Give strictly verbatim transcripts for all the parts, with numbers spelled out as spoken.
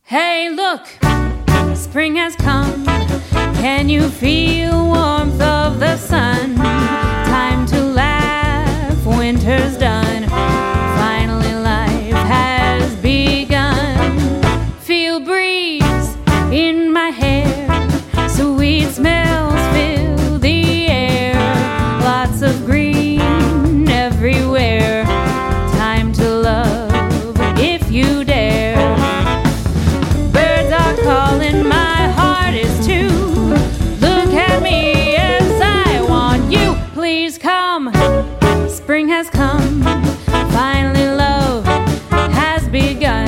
Hey, look, spring has come. Can you feel warmth of the sun? Time to laugh, winter's done. Finally life has begun. Feel breeze in my hair. Sweet smells fill the air. Lots of green everywhere. Time to love if you dare. Birds are calling, my heart is too. Look at me as I want you. Please come, spring has come. Finally love has begun.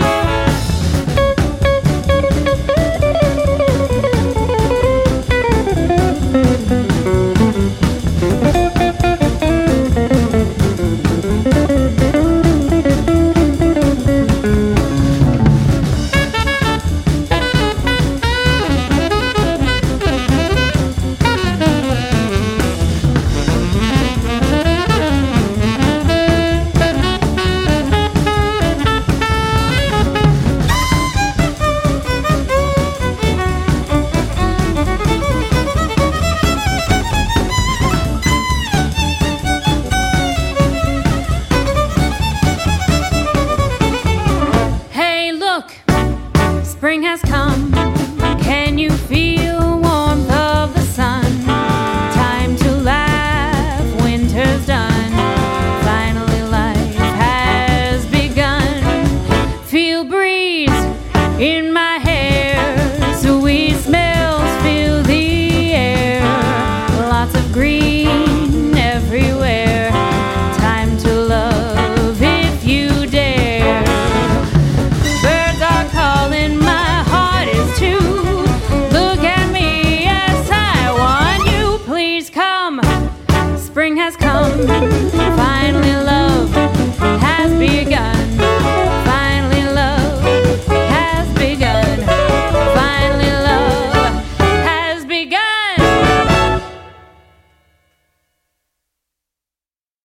Spring has come. Can you feel warmth of the sun? Time to laugh, winter's done. Finally life has begun. Feel breeze in my hair. Sweet smells fill the air. Lots of green everywhere. Time to love if you dare. Birds are calling, my heart is too. Look at me as I want you. Please come, spring has come.